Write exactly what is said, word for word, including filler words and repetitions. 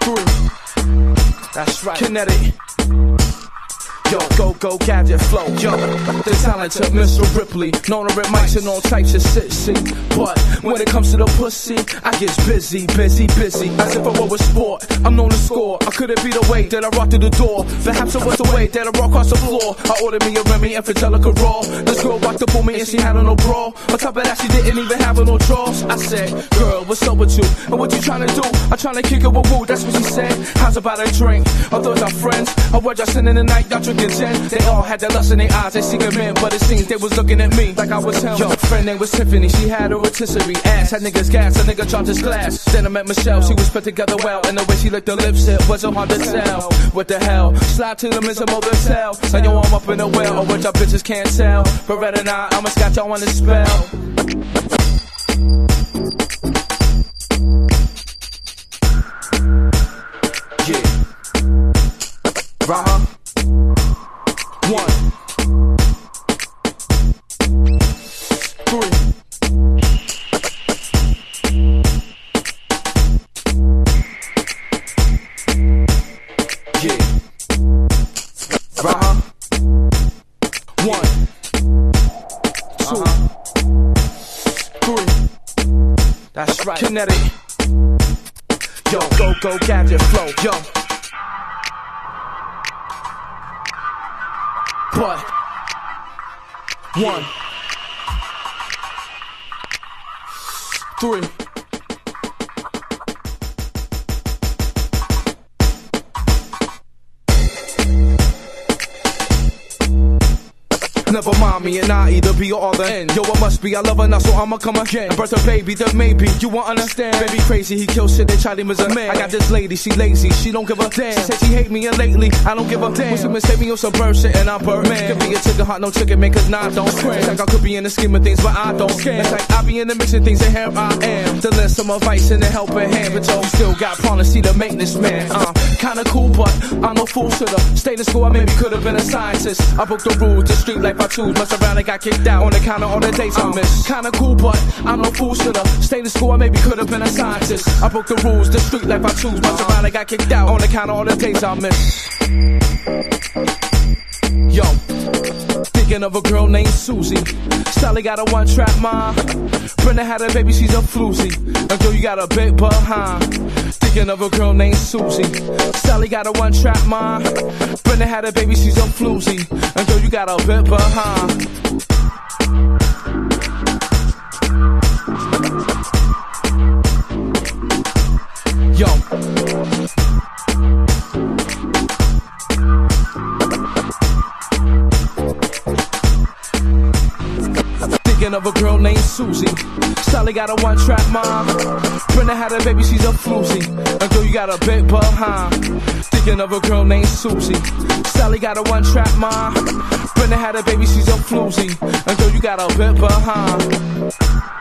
Three. That's right. Kinetic. Yo, go, go, gadget flow. Yo, the talented Mister Ripley. Known to rip mics and all types of shit, see. But when it comes to the pussy, I get busy, busy, busy. As if it was sport, I'm known to score. I couldn't be the way that I rock through the door. Perhaps it was the way that I rock across the floor. I ordered me a Remy and Angelica Raw. This girl walked up on me and she had on no bra. On top of that, she didn't even have on no drawers. I said, girl, what's up with you? And what you trying to do? I'm trying to kick it with woo, that's what she said. How's about a drink? Are those our friends? Or were y'all sitting in the night, y'all drinking gin? They all had that lust in their eyes, they seen a man, but it seems they was looking at me like I was him. Yo, friend name was Tiffany, she had a rotisserie ass, had niggas gas, a nigga dropped his glass. Then I met Michelle, she was put together well, and the way she licked her lips, it wasn't hard to tell. What the hell? Slide to the Mister Motel, and yo, I'm up in the well, or what y'all bitches can't tell. But rather not, I'ma scotch y'all on the spell. Yeah. Right. One, three, yeah, uh-huh. One, two, uh-huh. Three, that's right. Kinetic. Yo, go, go, gadget flow, yo. But one, three. Never mind me and I either be or the end. Yo, it must be, I love her now, so I'ma come again. Birth a baby, then maybe you won't understand. Baby crazy, he kills shit, they tried him as a man. I got this lady, she lazy, she don't give a damn. She said she hate me and lately, I don't give a damn. When she mistake me on some bird shit and I'm Birdman. Could be a chicken heart, no chicken man, cause nah, I don't scream. It's like I could be in the scheme of things, but I don't scam. It's like I be in the mixing things and here I am. To lend some advice and a helping hand, but yo, still got problems, see the maintenance man. Uh, kinda cool, but I'm no fool, should've stayed in school, I maybe could've been a scientist. I broke the rules, the street life I choose, mess around and got kicked out on the counter all the days I miss. Kinda cool, but I'm no fool, should've stayed in school, I maybe could've been a scientist. I broke the rules, the street life I choose, mess around and got kicked out on the counter all the days I miss. Yo, thinking of a girl named Susie. Sally got a one-trap mind. Brenda had a baby, she's a floozy. And girl, you got a bit behind. Thinking of a girl named Susie. Sally got a one-trap mind. Brenda had a baby, she's a floozy. And girl, you got a bit behind. Yo. Thinking of a girl named Susie. Sally got a one-trap mom. Brenda had a baby, she's a floozy. And girl, you got a bit behind. Thinking of a girl named Susie. Sally got a one-trap mom. Brenda had a baby, she's a floozy. And girl, you got a bit behind.